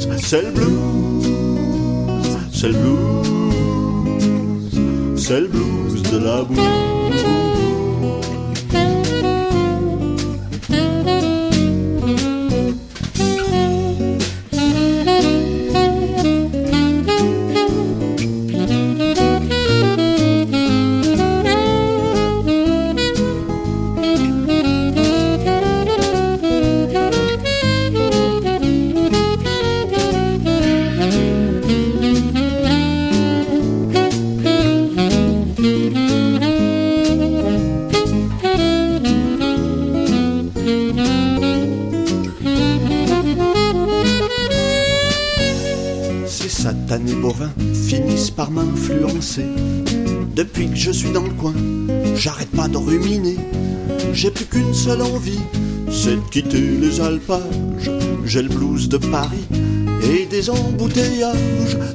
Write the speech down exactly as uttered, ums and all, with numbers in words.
c'est le blues, c'est le blues, c'est le blues de la boue. Satanés bovins finissent par m'influencer. Depuis que je suis dans le coin, j'arrête pas de ruminer. J'ai plus qu'une seule envie, c'est de quitter les alpages. J'ai le blues de Paris et des embouteillages.